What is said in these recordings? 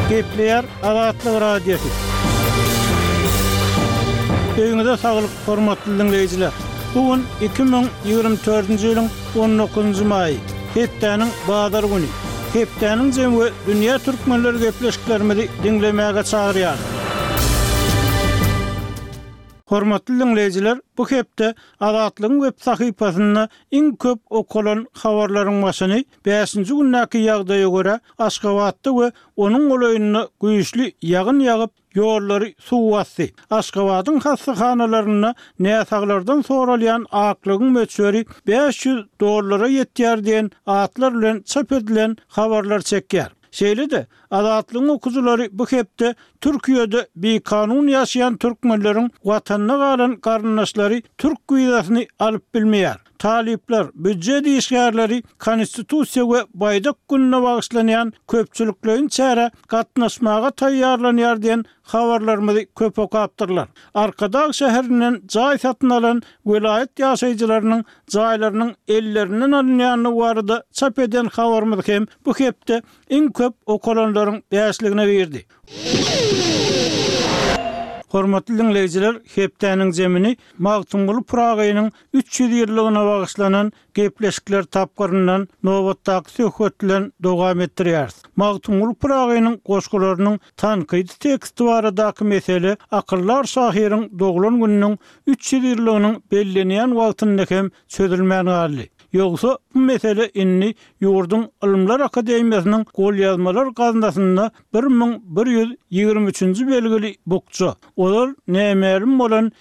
Gepleyer Azatlyk Radiosu. Öňüňizde saglyk, hormatly dinleýijiler. Bugün 2024-nji ýylyň 19-njy maýy. Hepdeniň bazar güni. Hepdeniň jemgy dünýä türkmenleri gepleşiklerimizi dinlemäge çagyrýar. Hormatly dinleýijiler, bu hepde Azatlygyň web sahypasyna iň köp okulan habarlaryň başyny 5-nji günnäki ýagdaýa görä Aşgabatda we onuň goýunyna güýçli ýagyn ýagyp ýollary suw bassy. Aşgabatyň hastahanalaryna näsaglardan soralýan aklygyň möçberi $500 ýetýär diýen atlar bilen çap edilen habarlar çekýär. Şeýle-de Azatlygyň okuwçylary bu hepde Türkiýede bir kanun ýaşaýan türkmenleriň watanyna galan garnaşlary türk güýdasyny alyp bilmeýär. Talipler, büdjet işgärleri, konstitusiýa we baýdak gününe bagyşlanýan köpçülikleriň çäre gatnaşmaga taýýarlanýar diýen habarlarymyzy köp okapdyrlar. Arkadaş şäherinden jaý satyn alan vilayet ýaşaýjylarynyň jaýlarynyň ellerinden alınýany barada çap eden habarymyz hem bu hepde iň köp okulanlaryň bäşligine berdi. Hormatly dinleýijiler, hepdeniň jemini Magtumguly Pragynyň 300 ýyllygyna bagyşlanan gepleşikler tapgyryndan nobatdaky söhbetlen dowam etdirýär. Magtumguly Pragynyň goşgularynyň tanqydy teksti baradaky mesele akyllar şahyryň doglan gününiň 300 ýyllygynyň bellenýän wagtyny hem çözülmän galy. Yoksa bu mesele inni Ýurduň Ilmlar Akademiýasynyň golýazmalar gazetesinde 1123-nji belgili bukçu. Olar nämelim bolan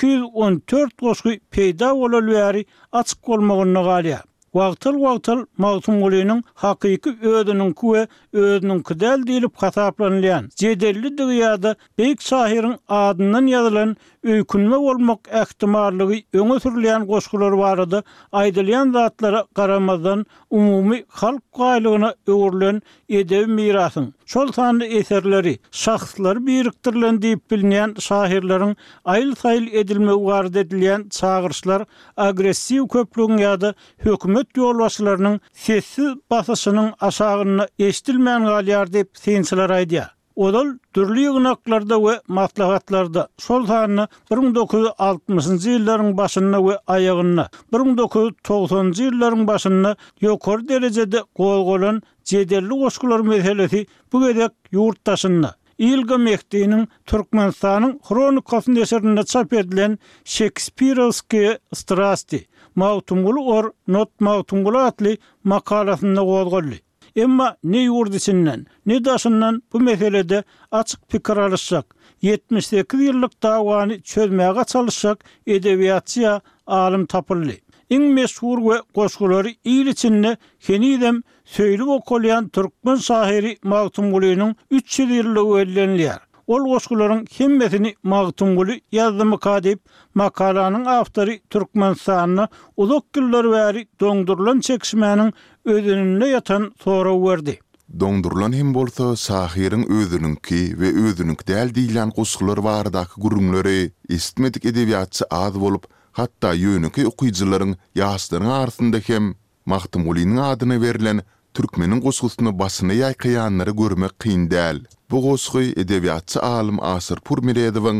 214 goşgy peýda bolan bäri açyk bolmagyny galýar. Wagtyl Magtumgulynyň hakyky ödünün we özüniň kidäl diýilip hasaplanýan jedelli dünýäde beýik şahyryň adyndan ýazylan öýkünme bolmak ähtimallygy öňe sürilýän goşgular barada aýdylýan zatlara garamazdan umumy halk gaýlygyna öwrülen edebi mirasyň şol sanly eserleri, şahslar birikdirilen diýip bilinýän şahirleriň aýyl-saýyl edilmegi barada edilýän çağırşlar agressiw köplügiň ýa-da hökümet ýolbaşçylarynyň sessiz basyşynyň aşagyna eşdilmän galýar diýip synçylar aýdýar. Odal türli ýygnaklarda we maslahatlarda şol sanyny 1960-njy ýyllaryň başyna we aýagyna 1990-njy ýyllaryň başyna ýokary derejede golgolan jedelli goşgular meselesi bu gedek ýurtdaşyna Ilga Mehdi'nin Türkmenistan'ın Kronikası'nın eserinde çap edilen Shakespeare'ski Strasti, Magtumguly or Not Magtumguly adlı makalasında gozgolly. Emma ne ýurt içinden, ne daşından bu meselede açık pikir alışsak, 78 ýyllyk dawany çözmäge çalışsak edebiýatçy alim tapyldy. Iň meşhur we goşgulary il içinde henidem söýlüp okulýan türkmen şahyry Magtumgulynyň 300 ýyllygy bellenýär. Ol goşgularyň hemmesini Magtumguly ýazdymy diýip makalanyň awtory Türkmenistanyna uzak ýyllar bäri doňdurulan çekişmäniň özünde ýatan soraw berdi. Doňdurulan hem bolsa şahyryň özüniňki we özüniň däl diýilen goşgular baradaky gurumlary istmedik edebiýatçy az bolup hatta ýönüki okuýjylaryň ýaşlaryň arasynda hem Magtumgulynyň adyna berilen türkmeniň goşgusyny basyna ýaýkýanlary görmek kyn däl. Bu goşgy edebiýatçy alim Asır Purmeredowyň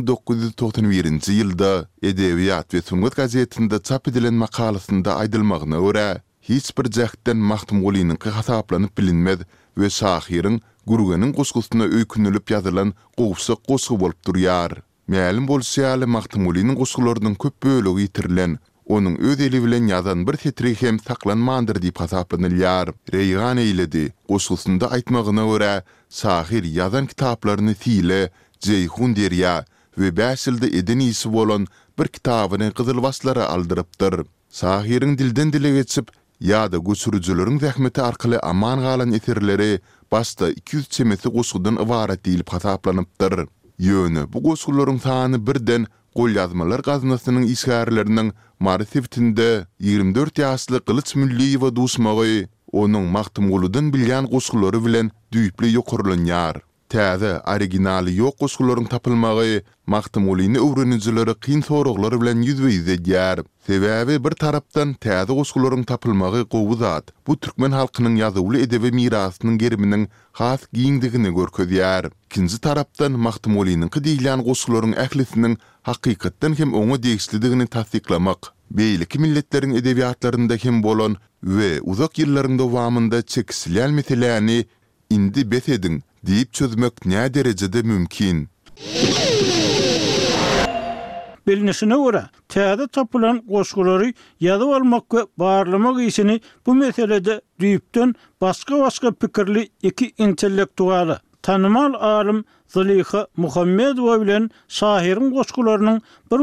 1991-nji ýylda Edebiýat we Sungat gazetinde çap edilen makalasynda aýdylmagyna görä, hiç bir jäkden Magtumgulynyň hasaplanyp bilinmez we şahyryň gurganyň goşgusyna öýkünilip ýazylan gowşak goşgy bolup durýar. Mälim bolsa Magtumgulynyň goşgularynyň köp bölegi ýitirilen, onun öz eli bilen ýazan bir tetri hem saklanmandyr diýip hasaplanylýar. Reýgan eýledi. Goşgusynda aýtmagyna görä, şahyr ýazan kitaplaryny tile, jeyhun derýär we 5 ýylda eden ýysi bolan bir kitabyny Gyzylbaslara aldyrypdyr. Şahyryň dilden dile geçip ýa-da göçürjüleriň zähmeti arkaly aman galan eserleri başda 200 çemeti goşgudan ibaret diýilip hasaplanypdyr. Ýöne bu goşgularyň sany birden golýazmalar gazetesiniň işgärleriniň marifetinde 24 ýaşly Gylyç Mülliýewa duşmagy onuň Magtumgulydan bilýän goşgulary bilen düýpli ýokurlanýar. täze, originali ýok goşgularyň tapylmagy magtumulyny öwrenijilere kyn soraglar bilen ýüzbeýiz edýär. Sebäbi bir tarapdan täze goşgularyň tapylmagy gowy zat. Bu türkmen halkynyň ýazyly edebi mirasynyň geriminiň has giňdigini görkezýär. Ikinji tarapdan magtumulynyň diýilen goşgularyň ählisiniň hakykatdan hem oňa degişlidigini tasdiklamak, beýleki milletleriň edebiýatlarynda hem bolan we uzak ýyllaryň dowamında çekisilen meseleni indi betedin diýip çözmek näme derejede mümkin? Bilinişine göre täze tapılan goşgulary ýazyp almak we barlamak işini bu meselede düýüpden başga pikirli iki intellektualy tanymal alim Zaliha Muhammedowa bilen şahirin goşgularynyň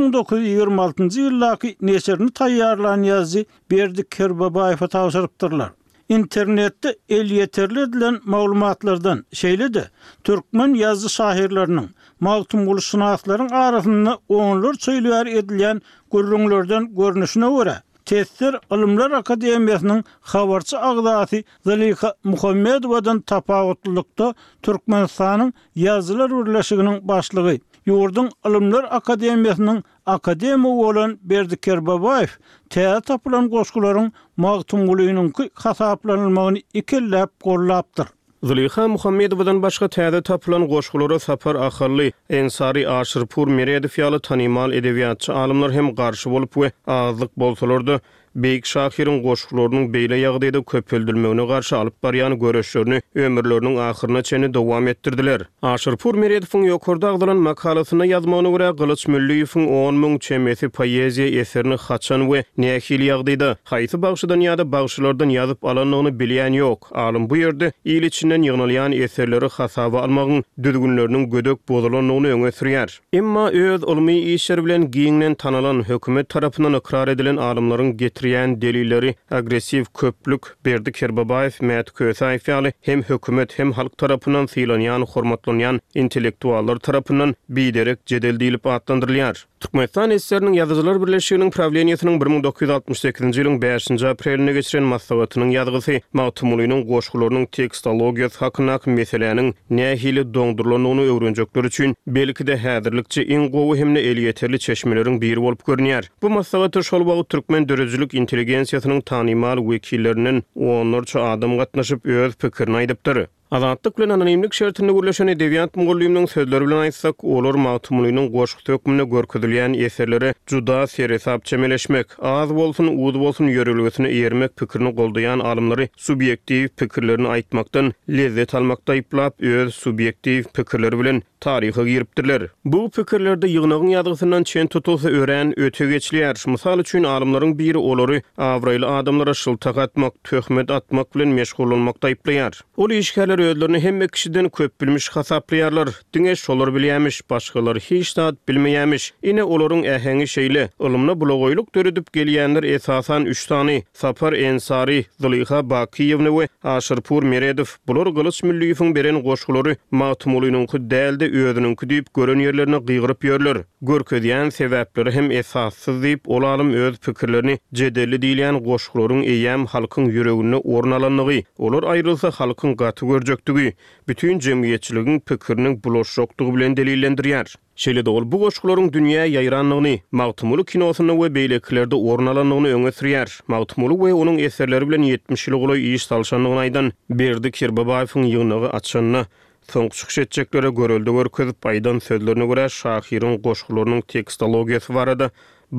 1926-njy ýyllaky neserini taýýarlanan ýazgy Berdik Kerbabaýewa tawsirypdyrlar. İnternetde el yeterli edilen maglumatlardan şeýle-de türkmen ýazgy şahirleriniň magtumguly synaklaryň arasynda oňlar söýler edilen gürrüňlerden görnüşine görä Tesir Ilmlar Akademiýasynyň habarçy agzasy Zaliha Muhammedowadan tapawutlykda Türkmenistanyň ýazgylar birleşiginiň başlygy Ýurdun Ilmlar Akademiýasynyň akademigi bolan Berdik Kerbabaýew täze tapylan goşgularyň magtumgulynyň hasaplanylmagyny ikellep gollapdyr. Zaliha Muhammedowadan başga täze tapylan goşgulary Sapar Ahally, Ensari Aşyrpur Meredow ýaly tanymal edebiýatçy alymlar hem garşy bolup we azlyk bolsalardy. Beýik şahirin goşgularynyň beýle ýagdaýda köpeldirmegine garşy alyp barýan göreşlerini ömürleriniň ahyryna çeni dowam etdirdiler. Aşyrpur Meredowyň ýokarda agdalan makalasyna ýazmagyna görä Gylyç Mülliýewiň 10.000 çemesi poeziýa eserini haçan we nähili ýagdaýda haýsy bagşydan ýa-da bagşylardan ýazyp alanlygyny bilýän ýok. Alym bu ýerde ýyl içinden ýygnalýan eserleri hasaba almagyň düzgünleriniň gödök bozalanlygyny öňe sürýär. Emma öz ulmy işler bilen giňlen tanalan hökümet tarapyndan ikrar edilen alymlaryň getirýän delilleri agresiv köplük Berdik Kerbabaýew Mät Kösaýew ýaly hem hökümet hem halk tarapyndan sylanýan, hormatlanýan intellektuallar tarapyndan biderek jedel diýilip atlandyrylýar. Türkmenistan eseriniň ýazyjylar birleşiginiň prawleniýasynyň 1968-nji ýylyň 5-nji apreline geçiren maslahatynyň ýazgysy magtumulynyň goşgularynyň tekstologiýasy hakyna meseleniň nähili doňdurulanyny öwrenjekler üçin belki-de häzirlikçi iň gowy hem el ýeterli çeşmeleriň biri bolup görünýär. Bu maslahaty şol wagt türkmen dörejilik intelligensiýasynyň tanymal wekilleriniň onlarça adam gatnaşyp öz pikirini aýdypdyr. Azatlyk bilen anonimlik şertinde gürleşen edebiýat mugalliminiň sözleri bilen aýtsak, olar magtumulynyň goşgy tökümine görkezilýän eserleri juda seresap çemeleşmek, az bolsun, uz bolsun ýörelgesini eýermek pikirini goldaýan alymlary subyektiw pikirlerini aýtmakdan lezzet almakda iplap öz subyektiw pikirleri bilen tariha giripdirler. Bu pikirlerde ýygnagyň ýazgysyndan çen tutulsa ören öte geçilýär. Mysal üçin alymlaryň biri olary awraýly adamlara şyltak atmak, töhmet atmak bilen meşgul bolmakda aýplaýar. Ol işgärler özlerini hemme kişiden köp bilmiş hasaplaýarlar. Diňe şolar bilýärmiş, başgalary hiç zat bilmeýärmiş. Ine olaryň äheňi şeýle, ilmna bulogoýluk döredip gelýänler esasan 3 tany: Sapar Ensari, Zaliha Bakiýewne we Aşyrpur Meredow. Bular Gylyç Mülliýewiň beren goşgulary magtumulynyň däldi özüniňki diýip gören ýerlerine gygyryp ýörler. Görkezýän sebäpleri hem esassyz diýip ol alym öz pikirlerini jedelli diýilýän goşgularyň eýäm halkyň ýüregine ornalanlygy, olar aýrylsa halkyň gaty görjektigi, bütün jemgyýetçiligiň pikiriniň bulaşokdygy bilen delillendirýär. Şeýle-de ol bu goşgularyň dünýä ýaýranlygyny, magtumuly kinosyna we beýlekilerde ornalanlygyny öňe sürýär. Magtumuly we onuň eserleri bilen 70 ýyl goly iş salşanlygyny aýdan Berdik Kerbabaýewiň ýygnagy açanyny soň çykyş etjeklere görelde görkezip aýdan sözlerine görä şahirin goşgularynyň tekstologiýasy barada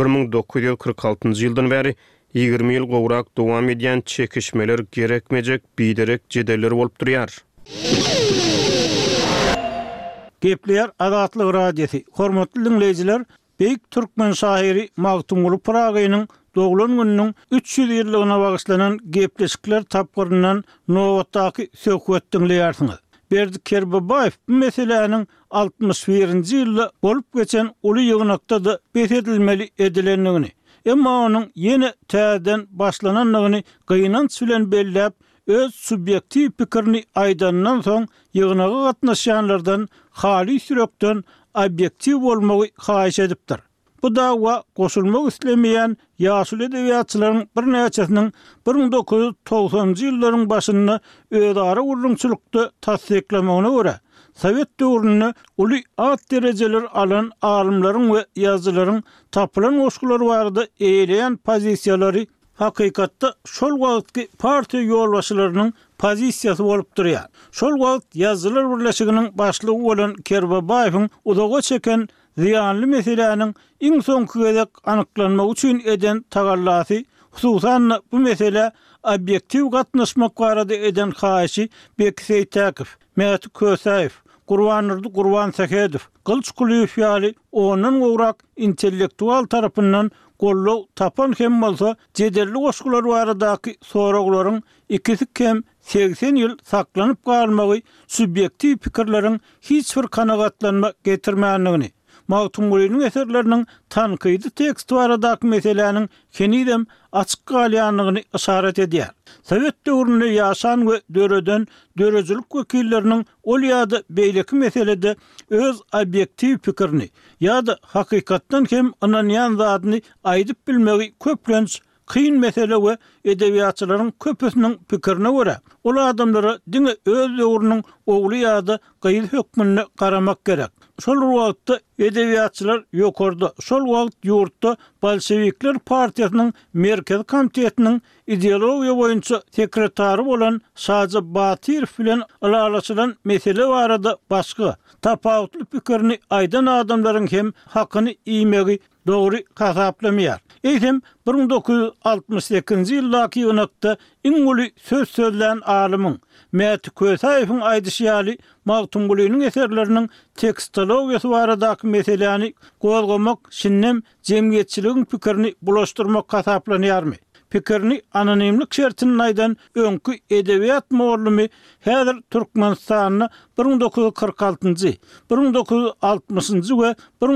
1946-njy ýyldan bäri 20 ýyl gowrak dowam edýän çekişmeler gerekmejek biderek jedeller bolup durýar. Gepler Azatlyk radiosi. Hormatly dinleyijiler, beýik türkmen şairi Magtumguly Pragynyň doglan gününiň 300 ýyllygyna bagyşlanan gepleşikler tapgyryndan nowatdaky söhbet dinleýärsiňiz. Berdik Kerbabaýew bu meseleniň 61-nji ýylda bolup geçen uly ýygnakda da besedilmeli edilenligini, emma onuň ýene täzeden başlananlygyny gynanç bilen belläp öz subyektiw pikirini aýdandan soň ýygnaga gatnaşanlardan hali sürekden obyektiw bolmagy haýyş edipdir. Bu dawa goşulmak islemeýän ýaşul edebiýatçylaryň bir näçesiniň 1990-njy ýyllaryň başynda öz ara urrunçylykda tasdiklamagyna görä Sovet döwründe uly at dereceler alan alimlaryň we ýazgylaryň tapylan goşgulary barada eýleýän pozisiýalary hakykatda şol wagtky partiýa ýolbaşçylarynyň pozisiýasy bolup durýar. Şol wagt ýazgylar birleşiginiň başlygy bolan Kerbabaýewiň udaga çeken ziyanly meselelerini iň soňky gezek anyklanmak üçin eden tagallasy, hususan bu mesele obyektiv gatnaşmak barada eden haýşy Bekir Täkiw, Mäti Kösaýew, Gurban Sakedow, Gylç Guliýew ýaly onuň gowrak intellektual tarapyndan gollaw tapan hem bolsa jedelli goşgular baradaky soraglaryň ikisi hem 80 ýyl saklanyp galmagy subyektiv pikirleriň hiç bir kanagatlanma getirmänligini, Magtum Guliýanyň eserleriniň tankydy tekst baradaky meselelerini kenidem açyk galýanlygyny işaret edýär. Sovet döwründe ýaşan we döreden dörejilik wekilleriniň ol ýa-da beýleki meselede öz obyektiv pikirini ýa-da hakykatdan hem ananýan zadyny aýdyp bilmegi köplenç kıyın mesele we edebiýatçylaryň köpüsiniň pikirine görä ol adamlara diňe öz döwrüniň ogly ýa-da gyýyl hökmüne garamak gerek. Şol wagtda edebiýatçylar ýokarda, şol wagt ýurtda Bolşewikler partiýasynyň merkez komitetiniň ideologiýa boýunça sekretary bolan Şaja Batyr bilen alaçylan mesele barada başga tapawutly pikirini aýdan adamlaryň hem hakyny iýmegi dogry hasaplamýar. Eýsem 1968-nji ýyldaky ýonakda iň uly söz sözlän alymyň Mäti Kösaýewiň aýdyşy Magtum Guliýanyň eserleriniň tekstologiýasy baradaky meselelerini gozgamak şinnem jemgyýetçiligiň pikirini bulaşdyrmak hasaplanýarmy? Pikirini anonimlik şertini aýdan öňkü edebiýat muallimi häzir Türkmenistanyň 1946-njy, 1960-njy we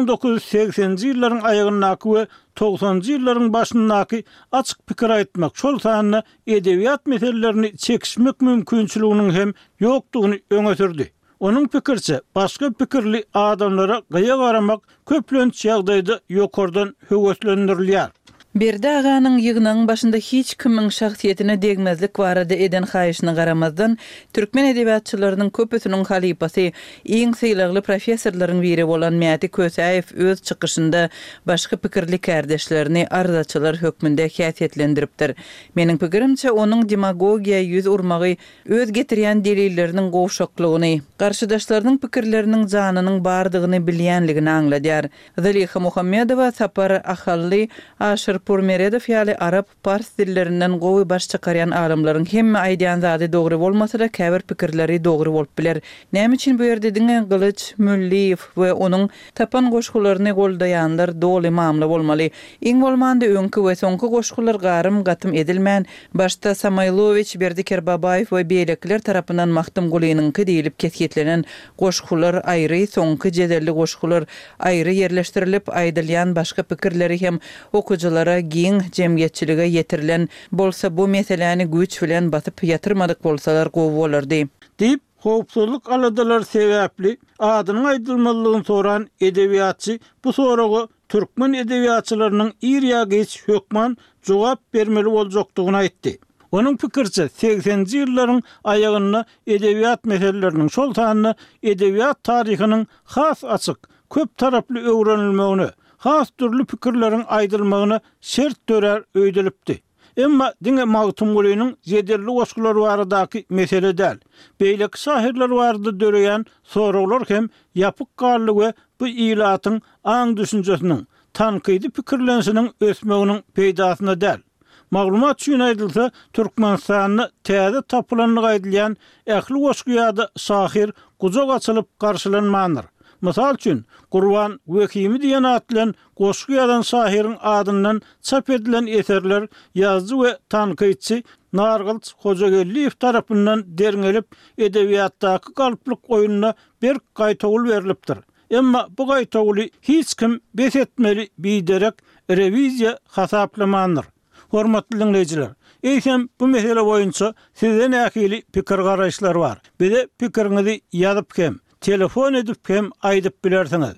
1980-nji ýyllaryň aýagyndaky we 90-njy ýyllaryň başyndaky açyk pikir aýtmak, şol sanyny edebiýat meselelerini çekişmek mümkinçiliginiň hem ýokdugyny öňe sürdi. Onun pikirçe başga pikirli adamlara gyýa garamak köplenç ýagdaýda ýokardan höwetlendirilýär. Berde aganyň ýygynyň başynda hiç kimiň şahsiýetine degmezlik barada eden haýyşyna garamazdan türkmen edebiýatçylarynyň köpüsiniň halypasy, iň syýlagly professorlaryň biri bolan Mäti Kösaýew öz çykyşynda başga pikirli kärdeşlerini arzaçylar hökmünde häsiýetlendiripdir. Meniň pikirimçe onuň demagogiýa ýüz urmagy öz getirýän delilleriniň gowşaklygyny, garşydaşlarynyň pikirleriniň janynyň bardygyny bilýänligini aňladýar. Zaliha Muhammedowa Sapar Ahally Aşır Purmeredow ýaly arab pars dillerinden gowy baş çykaryan alimlaryň hemme aýdýan zady dogry bolmasa-da käbir pikirleri dogry bolup biler. Näme üçin bu ýerde diňe Gylç Mülliýew we onuň tapan goşgularyny goldaýanlar doly mamly bolmaly. Iň bolmanda öňkü we soňky goşgular garym gatym edilmän. Başda Samoýlowicz, Kerbabaýew we beýlekler tarapyndan Magtum Guliýanyňky diýilip kesgetlenen goşgular aýry, soňky jedelli goşgular aýry ýerleşdirilip aýdylýan başga pikirleri hem okujalara giň jemgyýetçilige ýetirilen bolsa bu meseleni güç bilen basyp ýatyrmadyk bolsalar gowy bolardy. Diýip howpsuzlyk aladalar sebäpli adynyň aýdylmalygyny soran edebiýatçy bu soragy türkmen edebiýatçylarynyň ýa geç hökman jogap bermeli boljakdygyny aýtdy. Onun pikirçe 80-nji ýyllaryň aýagynda edebiýat meseleleriniň şol sanyny edebiýat taryhynyň has açyk, köp taraply öwrenilmegini, has türlü pikirleriň aýdylmagyna şert törer öýdülipdi. Emma diňe Magtum Guliýanyň jedelli goşgulary baradaky mesele däl. Beýleki şahirler barada döreýän soraglar hem ýapyk gally we bu ýylatyň aň düşünjesiniň, tankydy pikirlensiniň ösmeginiň peýdasyna däl. Maglumat üçin aýdylsa, Türkmenistanyň täze tapylanyny aýdylýan ähli goşguýada şahir guzak açylyp garşylanmandyr. Mysal üçin, Gurban Wekimi diýen atlan goşguýadan şahiriň adyndan çap edilen eserler ýazgy we tankytçy Nargylç Hojagelliýew tarapyndan derňelip edebiýatdaky galyplyk oýunyna bir gaýtagul berilipdir. Emma bu gaýtaguly hiç kim besetmeli biderek rewiziýa hasaplamandyr. Hormatly dinleýijiler, eýsem bu mesele boýunça sizden ähli pikir garaşlar bar. Bize pikiriňizi ýazyp hem telefon edip hem aýdyp bilersiňiz.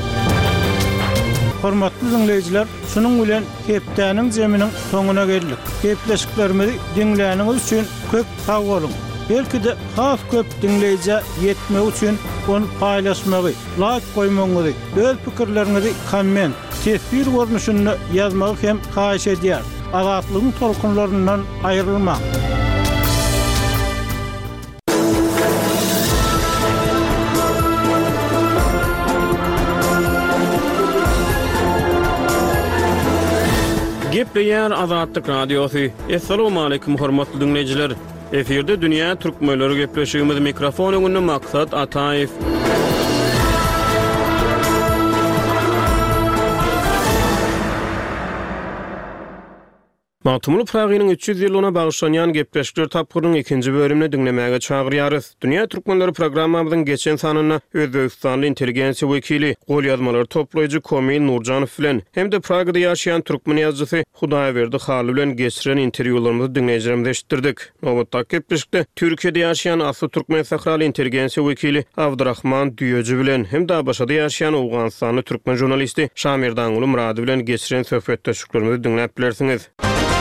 Hormatly dinleýijiler, şunuň bilen hepdäniň jeminiň soňuna geldik. Hepleşiklerimizi dinläniňiz üçin köp sag bolun. belki de has köp dinleyici yetmek üçün onu paylaşmagy, like koymagy, öz pikirlerinizi komment, tesbir görnüşünü yazmagy hem haýyş edýär. Azatlygyň tolkunlaryndan aýrylmak. Gepleýär Azatlyk radiosu. Assalamu alaykum hormatly dinleýijiler. Eferde dünýä türkmenleri gepleşýümiz mikrofon öňünde Maksat Ataýew. Matumul Pragynyň 300 ýylyna bagşlanýan gepleşikler tapgyrynyň 2-nji bölümini dinlemäge çagyrýarys. Dünýä türkmenleri programmamyzyň geçen sanyna Özbegistanly intelligensiýa wekili, gol ýazmalar toplaýjy Komil Nurjanow bilen hem de Pragada ýaşaýan türkmen ýazgysy Hudaýberdi Haly bilen geçiren interwýularymyzy dinleýijilerimize eşitdirdik. Nowatda gepleşikde Türkiýede ýaşaýan asly türkmen sakraly intelligensiýa wekili Abdurrahman Düýeji bilen hem de başga ýaşaýan Awganistanly türkmen jurnalisti Şamir Dangul Murady bilen geçiren söhbetdeşiklerimizi dinläp bilersiňiz.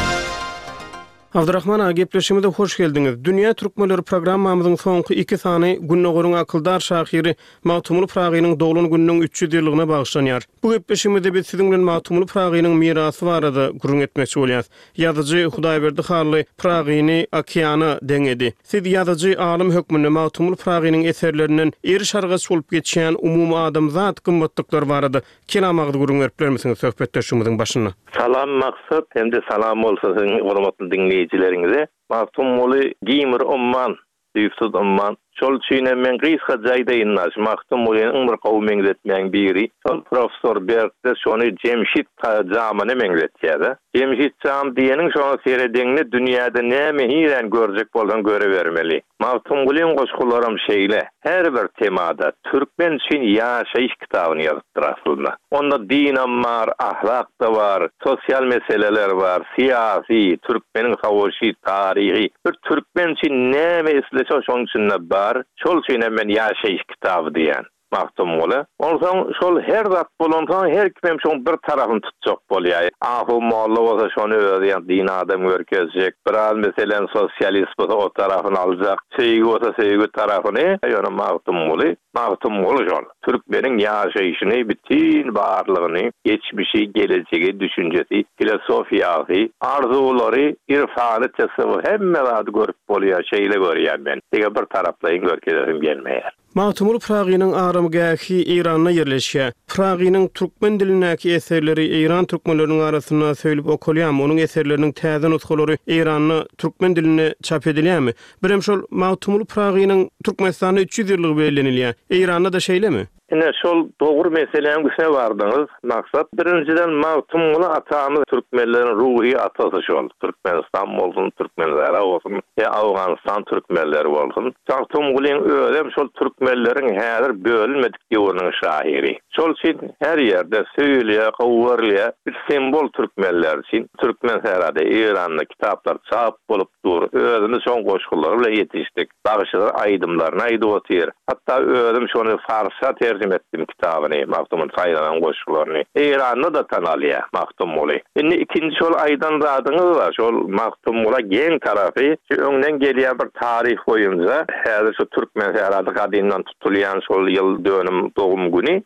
Abdurrahman ağa gepleşimize hoş geldiňiz. Dünýä türkmenleri programmamyzyň soňky 2 sany Günnägörüň akyldar şahyry Matumul Pragynyň doglan gününiň 300 ýyllygyna bagşlanýar. Bu gepleşimizde biz siziň bilen Matumul Pragynyň mirasy barada gurrun etmekçi bolýarys. Ýazyjy Hudaýberdi Haly Pragyny okeany deňedi. Siz ýazyjy alim hökmünde Matumul Pragynyň eserlerinden eri şargaç bolup geçýän umumy adamzat gymmatlyklar barada kelamagdy gurrun berip bermesiňiz söhbetdeşimiziň başyna. Salam Maksat, hem de salam bolsun hormatly dinleýijilerinize. Mahtumly Gimir Umman, Düýfsüz Umman, şol çyna men gysga jaýda innaş. Mahtumlyň bir gowumy etmeň biri. Şol professor Berkde şonu Cemşit jamyny meňzetýär. Cemşit jam diýeniň şonu seredeňni dünýäde näme hiren görjek bolan göre bermeli. Mahtumlyň goşgularym şeýle. Her bir temada türkmen üçin ýaşaýyş kitabyny ýazypdyr aslynda. Onda din var, ahlak da var, sosial meseleler var, siyasi, türkmeniň hawaşy, tarihi. Bir türkmen üçin näme isleşe şoň üçin bar. Şol üçin men ýaşaýyş kitaby diýen. Mahtumly. Ondan şol her zat bolandan her kim şoň bir tarafyny tutjak bolýar. Ahu molla bolsa şonu öýdýän din adam görkezjek. Biraz meselen sosialist bolsa o tarafyny aljak. Seýgi bolsa seýgi tarafyny. Ýöne mahtumly. Mahtumly şol. Türkmeniň ýaşaýyşyny, bütün barlygyny, geçmişi, geleceği, düşünjesi, filosofiýasy, arzulary, irfany, tasawwur hemme zat görüp bolýar, şeýle görýän men. Ega bir taraplaýyn görkezim gelmeýär. Matumul Pragynyň aramgahy Iranda ýerleşýär. Pragynyň türkmen dilinäki eserleri İran türkmenleriniň arasynda söýlep okulýarmy? Onuň eserleriniň täze nuskalary İranly türkmen diline çap edilýärmi? Birem şol Matumul Pragynyň Türkmenistanda 300 ýyllyk beýlenilýär. İranda da şeýlemi? Ine şol dogry meseleň güçne bardyňyz. Maksat birinciden Mahtumly atamyz türkmenleriň ruhy atasy şol. Türkmenistan bolsun, Türkmenler bolsun, Awganistan türkmenleri bolsun. Mahtumlyň öýdem şol türkmenleriň häzir bölünmedik ýolunyň şahyry. Şol üçin her ýerde söýleýär, gowurlýar bir sembol türkmenler üçin. Türkmen herade İranly kitaplar çap bolup dur. Özüni şoň goşgulary bilen ýetişdik. Bagşylar aýdymlaryny aýdyp hatta özüm şonu farsça tercüme etdim kitabyny, Mahtumyň saýlanan goşgularyny. İranly da tanalýar Mahtumly. Indi ikinji şol aýdan radyňyz bar. Şol Mahtumlyga geň tarapy, öňden gelýän bir tarih boýunca häzir şu türkmen herade gadyndan tutulýan şol ýyl dönüm dogum güni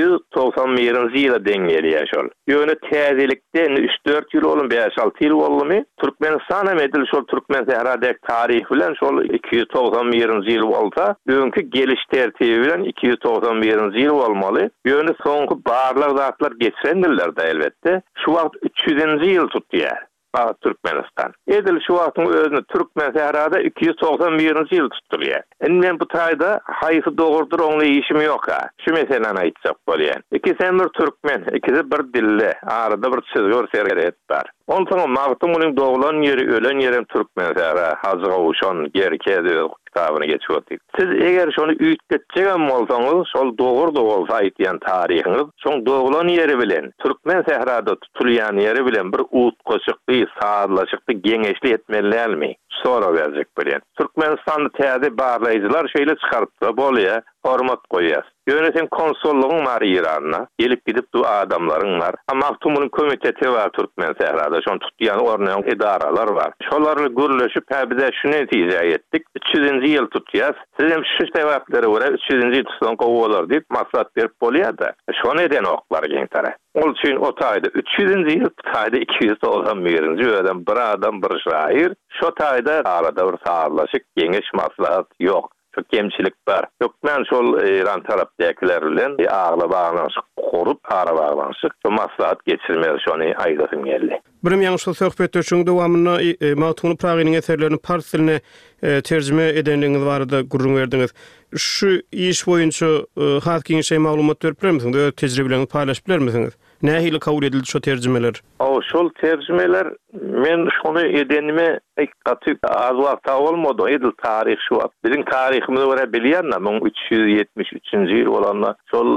291-nji ýyla deň gelýär şol. Ýöne täzelikden 3-4 ýyl bolum, 5-6 ýyl bolmy? Türkmenistan hem edil şol türkmen herade tarih bilen şol 291-nji ýyl bolsa, bugünkü geliş tertibi bilen 291-nji ýyl bolmaly. Ýöne soňky barlyk zatlar geçendirler da elbetde. Şu wagt 300-nji ýyl tutýar. Türkmenistan. Edil şu wagtyň özüne türkmen herada 291-nji ýyl tutulýar. Men bu taýda haýsy dogurdur oňla işim ýok ha. Şu meseleni aýtsak bolýar. Ikisi bir türkmen, ikisi bir dille, arada bir çizgi sergeret bar. Ondan Mahtumlyň doglan ýeri, ölen ýerim türkmen herada, Hacıga uşan, Gerkezi kitabyny geçip. Siz eger şonu üýtgetjek bolsaňyz, şol dogry bolsa aýtýan tarihiňiz, şoň doglan ýeri bilen, türkmen sehrada tutulýan ýeri bilen bir uut goşukly, saatlaşykly, geňeşli etmelärmi? sonra verecek bilen. Türkmenistan'da täze barlayıcılar şeýle çykarıpdy, bolýa, hormat goýýar. Yönetim konsolluğun var İran'a. Gelip gidip du adamların var. Ama Mahtumulun komiteti var Türkmen sehrada. Şonu tutýan ornayan idaralar var. Şolarla gürleşip bize şu netice ettik. 300. yıl tutýas. Sizin şu sebäplere göre 300. yıl tutsan gowalar diýip maslahat berip bolýar-da. Şo neden oklar geňtara. Ol üçin o taýda 300. yıl taýda 291-nji öýden bir adam bir şair. Şo taýda arada bir saarlaşyk geňiş maslahat ýok. Çok gemçilik var. Yok men şol İran tarapdakiler bilen ağla bağlanışık, korup ara bağlanışık. Şu maslahat geçirmeli şonu aýdasym geldi. Birim ýa-ni şol söhbet üçin dowamyna Mahtumul Pragynyň eserlerini fars diline terjime edenligiňiz barada gurrun berdiňiz. Şu iş boýunça halkyň şeý maglumat berip bermisiňiz? Öz tejribelerini paýlaşyp bermisiňiz? Nähili kabul edildi şo terjimeler? Şol terjimeler men şonu edenime hakykatly az wagt bolmady. Edil taryh şu wagt. Bizim taryhymyzy göre bilýärler. 373-nji ýyl bolanda şol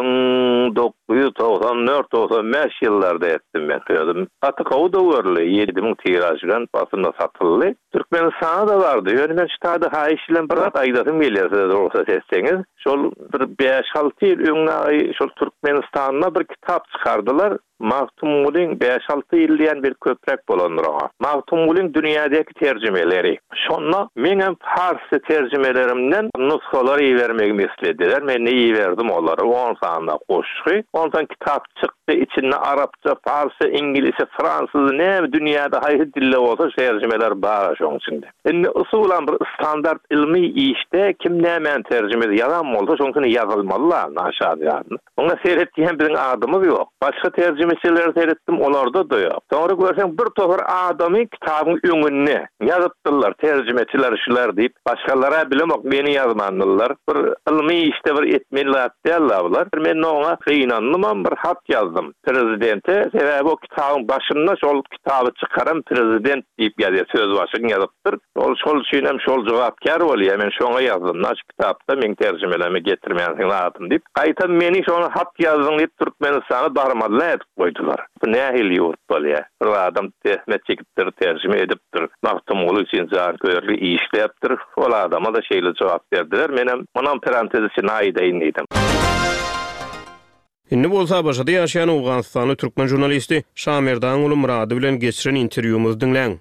1994-95 ýyllarda etdim men. Hatta o döwürli 7000 tiraj bilen basynda satyldy. Türkmenistan'a da vardı. Ýöne men ştada haýyş bilen bir aýdasym gelýär, olsa sesseňiz. Şol bir 5-6 ýyl öňe şol Türkmenistan'a bir kitap çykardylar. Mahtumulin 5-6 ýyl bir köprek bolandyr. Mahtumulin dünýädäki terjimeleri. Şonna meňem farsça terjimelerimden nusxalar ýermermegi islediler. Men ýerdim olary. 10 sanda goşgy. Ondan kitap çykdy. İçinde arapça, farsça, ingilisçe, fransız ne dünýäde haýy dille bolsa terjimeler bar şoň içinde. Indi usulan bir standart ilmi işde kim näme terjime ýazan bolsa şoňsyny ýazylmaly naşad ýazdy. Oňa seretdiýen bir adamymyz ýok. Başga terjimeçiler seretdim, olarda da ýok. Sonra görseň bir tohur adamy kitabyň öňüne ýazypdylar, terjimeçiler şular diýip başgalara bilemok meni ýazmandylar. Bir ilmi işde bir etmeler diýerler. Men oňa kynandym, bir hat ýazdım prezidente. Sebäbi o kitabyň başynda şol kitaby çykaran prezident diýip ýazýar, söz başyny ýazypdyr. Şol üçin hem şol jogapkar bolýar. Men şoňa ýazdym. Naş kitapda men terjimelerimi getirmeýän lazım diýip. Gaýta meni şonu hat ýazdyň diýip Türkmenistana darmadlar edip goýdular. Bu nähil ýurt bolýar. Bir adam tehmet çekipdir, terjime edipdir. Mahtumul üçin zat görli işlepdir. Ol adama da şeýle jogap berdiler. Menem munun parantez içine aýdaýyn diýdim. Indi bolsa başada ýaşaýan Awganystanyň türkmen jurnalisti Şamerdan uly Murady bilen geçiren interwýumyzy dinleň.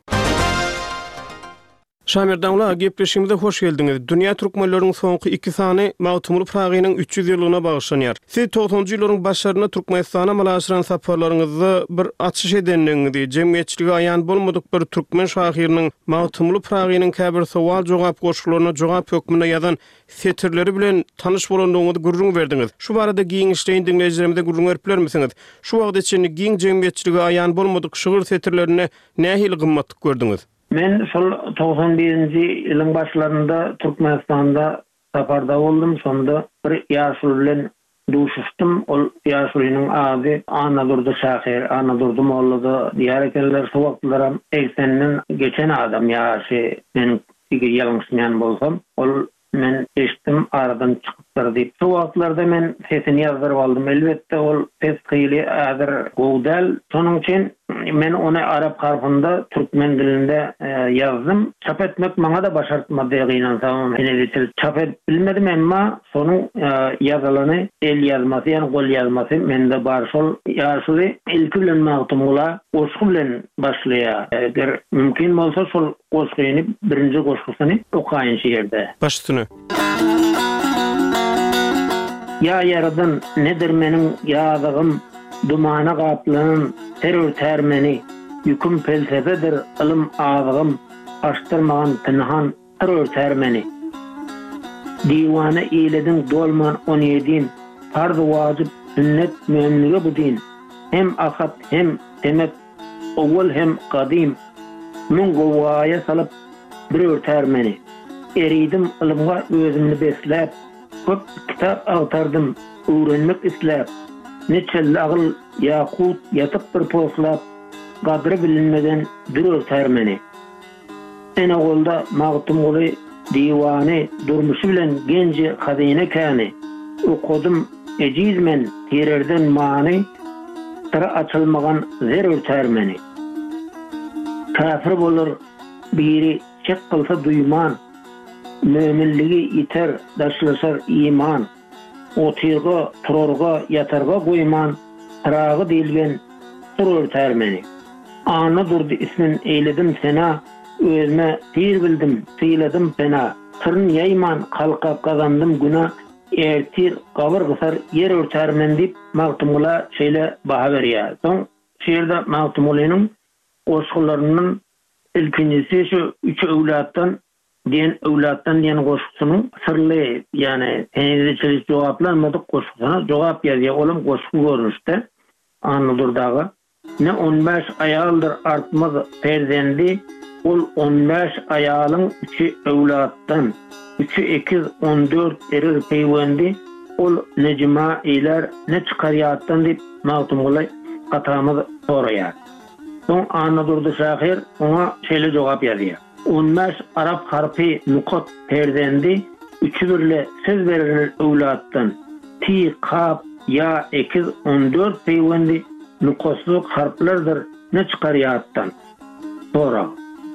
Şamerdan uly gepleşigimize hoş geldiňiz. Dünýä türkmenläriniň soňky 2 sany Mahtumul Pragynyň 300 ýylyna bagşlanýar. Siz 90-njy ýyllaryň başlaryna Türkmenistana malaşyran safarlaryňyzy bir açyş edenligiňizi, jemgyýetçiligi aýan bolmadyk bir türkmen şahyrynyň Mahtumul Pragynyň käbir sowal jogap goşgularyna jogap hökmüne ýazan setirleri bilen tanış bolandygyňyzy gurrun berdiňiz. Şu barada giň işleýän dinleýijilerimize gurrun berip bilermisiňiz? Şu wagt içinde giň jemgyýetçiligi aýan bolmadyk şygyr setirlerini nähili gymmatlyk gördüňiz? Men şol 91-nji ýylyň başlarında Türkmenistanda safarda boldum. Sonda bir ýaşul bilen duşuşdum. Ol ýaşulynyň ady Anadurdy Şahyr, Anadurdy mollady diýer ekenler. Şu wagtlara 80-den geçen adam ýaşy men ýalňyşmaýan bolsam, ol men eşitdim aradan çykypdyr diýip. Şu wagtlarda men sesini ýazdyryp aldym. Elbetde ol ses gyly ädir gowdal. Şonuň üçin men onu Arap harfynda türkmen dilinde ýazdym. Çap etmek maňa da başartmady gynansam. Ene çap edip bilmedim emma sonuň ýazalany el ýazmasy, ýani gol ýazmasy mende bar. Şol ýaşuly ilki bilen Mahtumula goşgy bilen başlaýar. Eger mümkin bolsa şol goşgyny birinji goşgysyny okaýyn şeýerde. Başsyny. Ya yaradan nedir meniň ýazygym, dumana gaplanın terör termeni, yüküm felsefeler, ilm ağzım, açtırmagan pinhan terör termeni. Divana eyledin dolman 17'in, farz-ı vacip, sünnet müminlige bu din. Hem akat hem demet, oğul hem kadim, mün govaya salıp bir termeni. Eridim ilmga özümni beslep, köp kitap ağtardım, öğrenmek islep. Neçel ağıl yakut yatıp bir poslap, kadri bilinmeden bir termeni. Ene golda Mahtumul Divani durmuşu bilen genci hazine kani. Okudum ecizmen tirerden mani, sıra açılmagan zerür termeni. Kafir bolur biri çek kılsa duyman, möminligi iter, daşlaşar iman, otirga, turorga, yatarga goyman, tıragı dilgen, tur örter meni. Ana durdu ismin eyledim sena, özme tir bildim, sıyladım fena. Tırın yayman, kalka kazandım güna, ertir, kabır kısar, yer örtermen deyip Magtumula şeyle baha veriyor. Son şiirde Magtumula'nın koşkularının ilkincisi şu 3 övlattan diyen koşkusunun sırlı, yani henüz çelik cevaplanmadık koşkusuna cevap yazıyor. Oğlum koşku görünüşte Anadolu'dağı. Ne 15 ayaldır artmaz perdendi, ol 15 ayalın 3'ü övlattan, 3'ü ekiz 14 erir peyvendi, ol necma eyler ne çıkariyattan deyip Magtumula katamız soruyor. Son Anadolu'da şahir ona şeyle cevap yazıyor. 15 Arap harfi nukot perdendi, 3'ü birle söz verilir övlattan, ti, kap, ya, ekiz 14 peyvendi, nukosluk harflerdir ne çıkariyattan. Sonra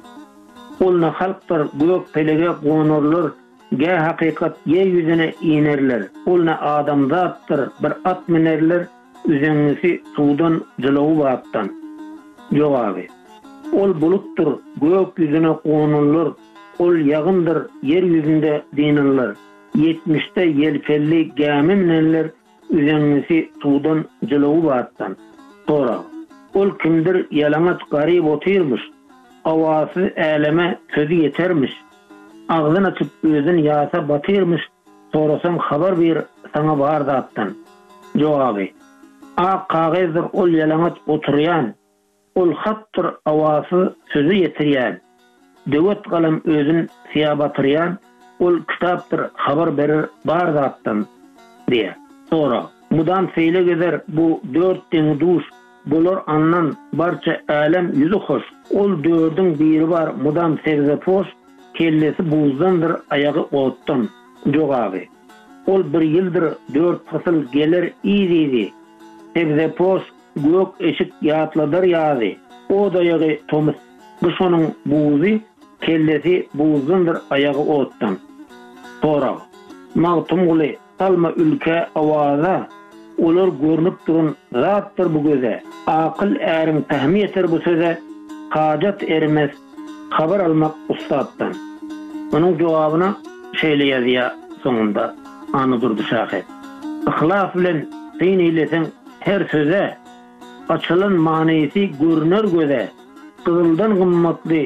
olna halktır gök pelege konurlar, ge hakikat yeryüzüne inerler. Olna adamzattır bir at minerler, üzengisi sudan jılağı battan. Cevabı. Ol buluttur gök yüzüne konurlar, ol yağındır yeryüzünde dinirler. 70'te yelkelli gemi minerler, üzengisi sudan jılağı battan. Sonra ol kimdir yalamaç garip otirmiş, avası eleme sözü yetermiş. Ağzını açıp özün yasa batırmış. Sorasam haber bir sana var zattan. Cevabı. A kağızdır ol yalamaç oturuyan. Ol hattır avası sözü yetiriyen. Dövet kalem özün siya batıryan. Ol kitaptır haber verir var zattan diye. Sonra mudan feyle gezer bu 4 den duş. Bolor annan barça alem yüzü hoş. Ol 4'ün biri var mudan sevze poş. Kellesi buzdandır, ayağı ottan. Cevabı. Ol 1 yıldır 4 fasıl gelir iyi. Sebze poş, gök eşik yatladır yazı. O dayağı tomus. Kışonun buzu, kellesi buzdandır, ayağı ottan. Sonra. Magtumula salma ülke avaza. Olar görünüp durun zattır bu göze. Akıl erin tahmin eter bu söze. Hacet ermez. Haber almak ustaddan. Onun cevabına şeyle yazıyor sonunda Anadolu'da şahit. İhlas bilen sen eylesen her söze, açılan manisi görünür göze, kızıldan kımmatlı.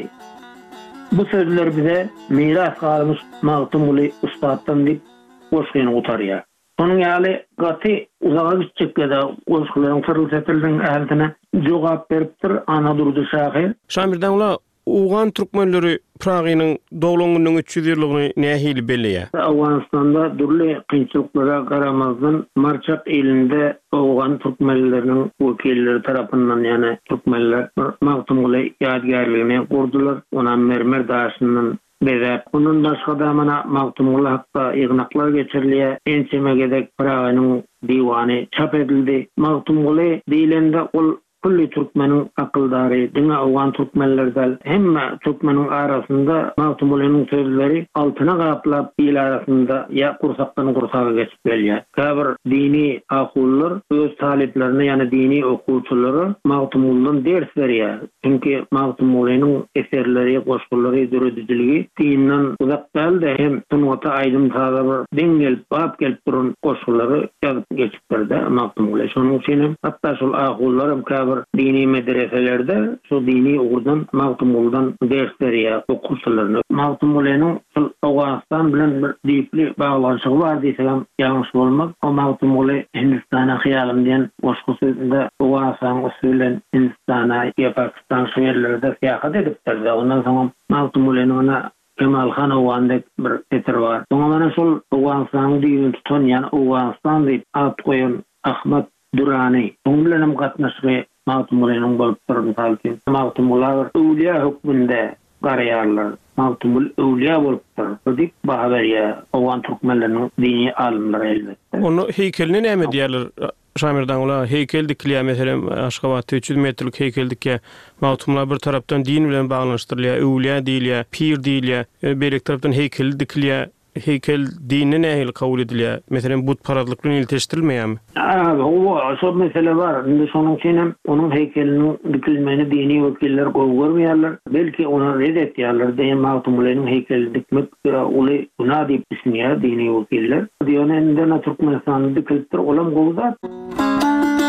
Bu sözler bize miras kalmış Magtumula ustaddan deyip koşkuyunu utarıyor. Onun yali gati uzağa gitcek da koşkuların fırıl setilden eldine cevap beriptir Anadolu'da şahit. Şamirden ola Uğan Türkmenleri Pragynyň dowlagynyň 300 ýyllygyny nähili belliýär? Awganistanda durly kynçylyklara garamazdan Marçak elinde Uğan Türkmenleriniň wekilleri tarapyndan ýani Türkmenler Magtumula ýadgarlygyny gurdular. Ona mermer daşyndan bezep. Onun başga da mana Magtumula hakda ýygnaklar geçirilýär. Ençemegedek Pragynyň diwany çap edildi. Magtumula diýilende ol kulli Türkmenin akıldary, diňe Awgan Türkmenlerden hemme Türkmenin arasında Magtumulanyň sözleri altyna gaplap il arasında ya kursakdan kursaga geçip gelýär. Käbir dini ahullar öz taliplerine ýani dini okuwçylary Magtumuldan ders berýär. Çünki Magtumulanyň eserleri, goşgulary, döredijiligi dinden uzak däldi. Hem tunwata aýdym taýda din gelip, bap gelip durun goşgulary ýazyp geçip berdi Magtumula. Şonuň üçin hatda şol ahullarym dini medreselerde şu dini uğurdan Magtumuldan ders berýär okuwçylaryna. Magtumulanyň Awganistan bilen bir diýipli baglanşygy bar diýsem ýalňyş bolmaz. O Magtumula Hindistana hyýalym diýen goşgusynda Awganistan usulen Hindistana ýa Pakistan şeýerlerinde seýahat edipdir. Ondan soň Magtumulanyň Kemal Khan Awgandek bir eter bar. Soňra mana şol Awganistanyň diýilini tutan ýani Awganistan diýip at goýan Ahmad Durrani. Onuň bilen gatnaşy Magtumulanyň bolup durýan halky. Magtumula öwliýa hukmynda garaýarlar. Magtumul öwliýa bolup durýar. Diýip baha berýär Awgan Türkmenleriniň dini alimleri elbetde. Onu heykelini näme diýerler? Şamirdan ola heykel dikilýär, meselem Aşgabatda 300 metrlik heykeldikке mawtumlar bir tarapdan din bilen baglanyşdyrylýar, öwliýa diýilýär, pir diýilýär, berek tarapdan heykel dikilýär. Heykel dini nähil kabul edilýär? Meselem but paradlyk bilen ilteşdirilmeýärmi? O şol mesele bar. Indi şonuň üçin onun heykeliniň dikilmegini dini wekiller gowgurmaýarlar. Belki onu red etýärler. Diýen mawtumlaryň heykeli dikmek uly günah diýip düşünýär dini wekiller. Diýen indi Türkmenistanda dikilipdir, olam gowzat.